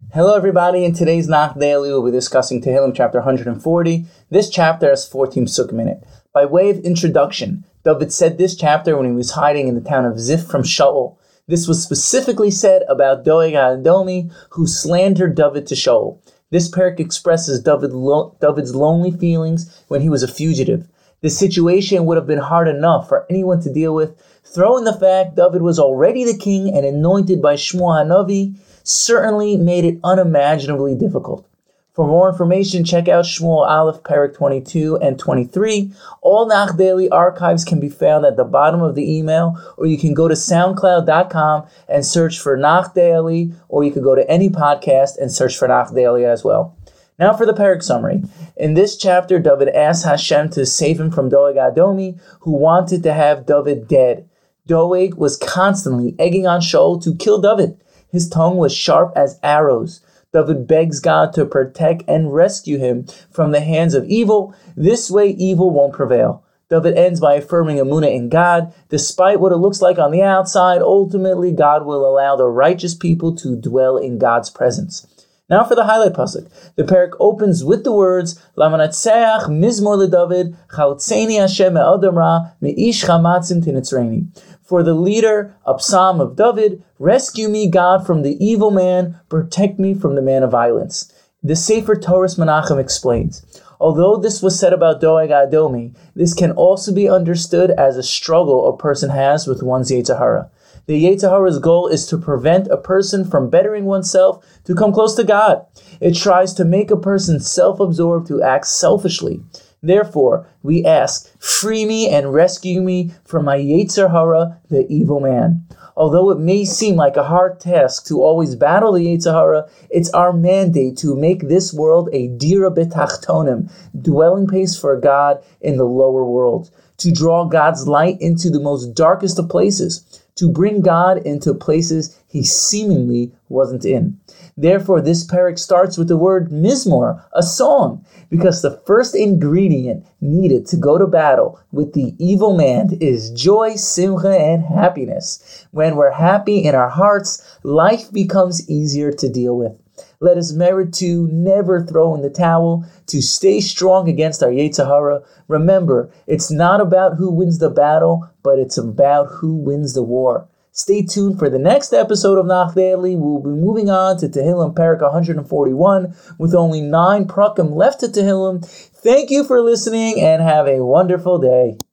Hello everybody, in today's Nach Daily we'll be discussing Tehillim chapter 140. This chapter has 14 psukim in it. By way of introduction, David said this chapter when he was hiding in the town of Ziph from Shaul. This was specifically said about Doeg HaEdomi, who slandered David to Shaul. This parak expresses David's lonely feelings when he was a fugitive. The situation would have been hard enough for anyone to deal with. Throw in the fact David was already the king and anointed by Shmuel HaNavi, certainly made it unimaginably difficult. For more information, check out Shmuel Aleph, Parak 22 and 23. All Nach Daily archives can be found at the bottom of the email, or you can go to soundcloud.com and search for Nach Daily, or you could go to any podcast and search for Nach Daily as well. Now for the parak summary. In this chapter, David asked Hashem to save him from Doeg HaEdomi, who wanted to have David dead. Doeg was constantly egging on Shaul to kill David. His tongue was sharp as arrows. David begs God to protect and rescue him from the hands of evil. This way, evil won't prevail. David ends by affirming emunah in God. Despite what it looks like on the outside, ultimately God will allow the righteous people to dwell in God's presence. Now for the highlight pasuk. The parak opens with the words, Lamanatseach mizmor leDavid, chaltzeni Hashem me'adam ra, me'ish chamatzin tinitzreini. For the leader, a psalm of David, rescue me, God, from the evil man, protect me from the man of violence. The Sefer Toras Menachem explains, although this was said about Doeg HaEdomi, this can also be understood as a struggle a person has with one's Yetzer Hara. The Yetzer Hara's goal is to prevent a person from bettering oneself to come close to God. It tries to make a person self-absorbed to act selfishly. Therefore, we ask, free me and rescue me from my Yetzer Hara, the evil man. Although it may seem like a hard task to always battle the Yetzer Hara, it's our mandate to make this world a dira b'tachtonim, dwelling place for God in the lower world, to draw God's light into the most darkest of places, to bring God into places he seemingly wasn't in. Therefore, this parak starts with the word mizmor, a song, because the first ingredient needed to go to battle with the evil man is joy, simcha, and happiness. When we're happy in our hearts, life becomes easier to deal with. Let us merit to never throw in the towel, to stay strong against our Yetzer Hara. Remember, it's not about who wins the battle, but it's about who wins the war. Stay tuned for the next episode of Nach Daily. We'll be moving on to Tehillim Parak 141 with only 9 prakim left to Tehillim. Thank you for listening and have a wonderful day.